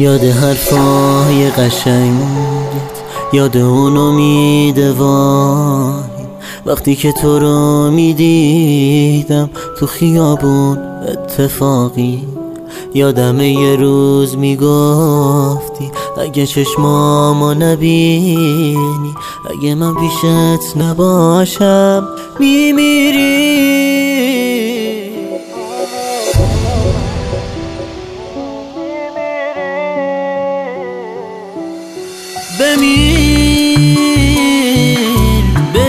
یاد حرفای قشنگت، یاد اون امید وای، وقتی که تو رو میدیدم تو خیابون اتفاقی. یادمه یه روز میگفتی اگه چشمامو نبینی، اگه من پیشت نباشم میمیری. بمیر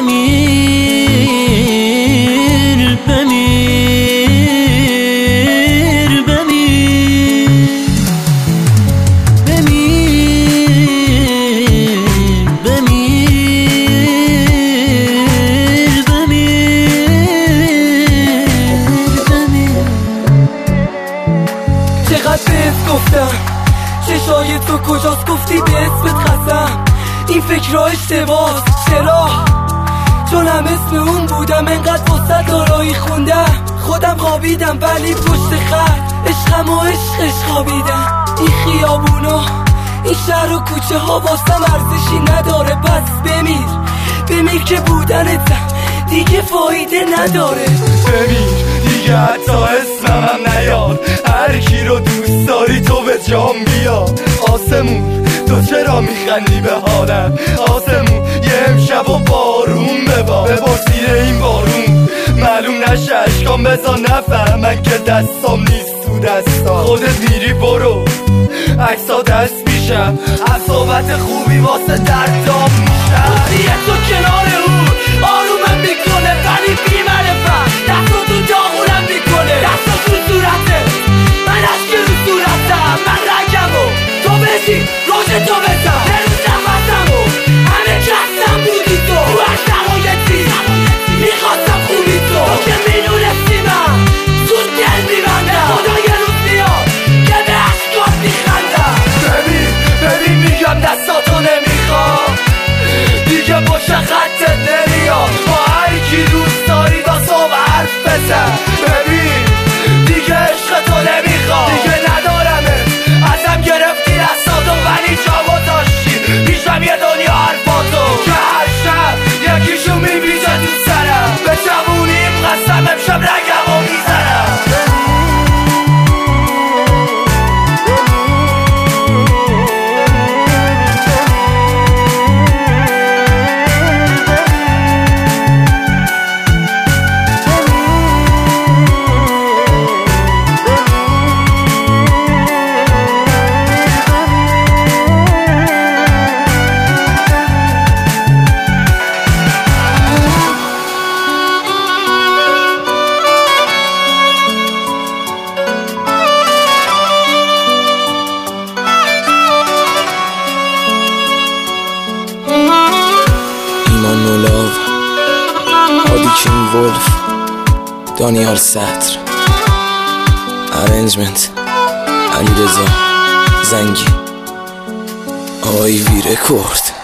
بمیر بمیر بمیر بمیر بمیر بمیر. چقدر بهت گفتم چشای تو کجاست، گفتی به اسمت خستم. این فکر را اشتباس، چرا؟ چون هم اسم اون بودم، انقدر واسه دارایی خوندم. خودم خوابیدم ولی پشت خط عشقم و عشقش خوابیدم. این خیابونا، این شهر و کوچه ها واسم ارزشی نداره. پس بمیر بمیر که بودنتم دیگه فایده نداره. بمیر دیگه حتی اسمم نیار، هر کی رو دوست داری تو به جام بیار. آسمون تو چرا میخندی به حالم؟ آسمون یه امشب و بارون ببار زیر این بارون، معلوم نشه اشکام بزا نفهمن که دستام نیست تو دستام. خودت میری برو عکسا دست میشم، عصابت خوبی واسه دردام میشم. بودیه تو کنار اون آرومم میکنه ولی بی‌معرفت، دستو تو داغونم میکنه، دستو تو صورته من عشق رو صورتم. من رنگمو تو بشی روش تو بزن، هرون نفسمو همه کسم بودی تو هر شرایطی میخواستم خوبی تو که میدونستی من زود دل میبندم. خدا یه روز میاد که به عشقات میخندم. ببین میگم دستاتو نمیخوام دیگه، پشت خطت نمیام. با هر کی دوست داری با صبح حرف بزن. ببین دیگه عشق تو نمیخوام، دیگه ندارمه. ازم گرفتی دستاتو ولی جا گذاشتی پیشم یه دنیا حرفاتو که هر شب یکیشو میبیزه تو سرم. به جوونیم قسم امشب رگمو میزنم. هادی ولف، دانیال سطر، ارنجمنت علیرضا زنگی، آیوی رکورد.